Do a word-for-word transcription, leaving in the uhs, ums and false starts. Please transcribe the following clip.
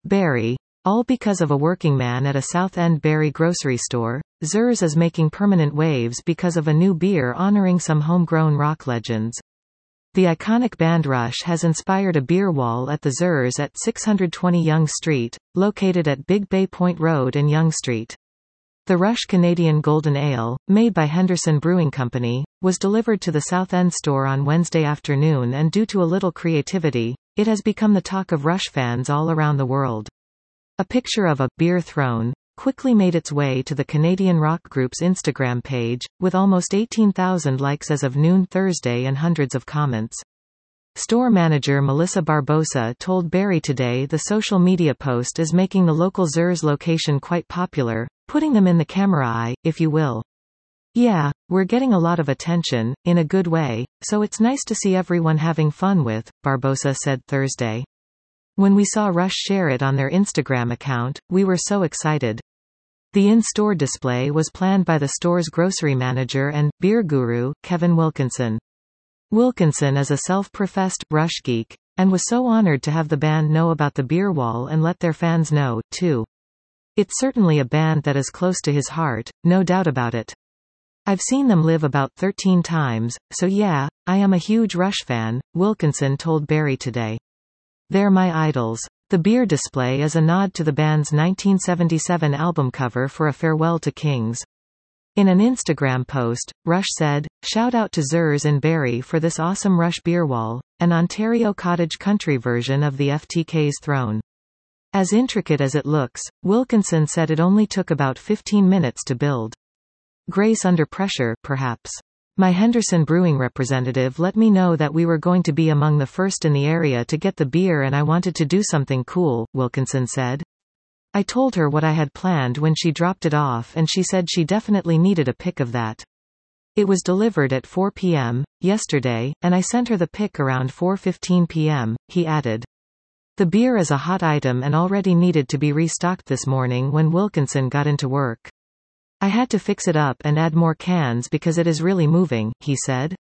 Barry. All because of a working man at a South End Barry grocery store. Zurs is making permanent waves because of a new beer honoring some homegrown rock legends. The iconic band Rush has inspired a beer wall at the Zurs at six hundred twenty Yonge Street, located at Big Bay Point Road and Yonge Street. The Rush Canadian Golden Ale, made by Henderson Brewing Company, was delivered to the South End store on Wednesday afternoon, and due to a little creativity, it has become the talk of Rush fans all around the world. A picture of a beer throne quickly made its way to the Canadian rock group's Instagram page, with almost eighteen thousand likes as of noon Thursday and hundreds of comments. Store manager Melissa Barbosa told Barry Today the social media post is making the local Zurs location quite popular, putting them in the camera eye, if you will. Yeah, we're getting a lot of attention, in a good way, so it's nice to see everyone having fun with, Barbosa said Thursday. When we saw Rush share it on their Instagram account, we were so excited. The in-store display was planned by the store's grocery manager and beer guru, Kevin Wilkinson. Wilkinson is a self-professed Rush geek, and was so honored to have the band know about the beer wall and let their fans know, too. It's certainly a band that is close to his heart, no doubt about it. I've seen them live about thirteen times, so yeah, I am a huge Rush fan, Wilkinson told Barry Today. They're my idols. The beer display is a nod to the band's nineteen seventy-seven album cover For a Farewell to Kings. In an Instagram post, Rush said, "Shout out to Zurs and Barry for this awesome Rush beer wall, an Ontario cottage country version of the F T K's Throne. As intricate as it looks," Wilkinson said, it only took about fifteen minutes to build. Grace under pressure, perhaps. My Henderson Brewing representative let me know that we were going to be among the first in the area to get the beer and I wanted to do something cool, Wilkinson said. I told her what I had planned when she dropped it off and she said she definitely needed a pic of that. It was delivered at four p m yesterday, and I sent her the pic around four fifteen p m, he added. The beer is a hot item and already needed to be restocked this morning when Wilkinson got into work. I had to fix it up and add more cans because it is really moving, he said.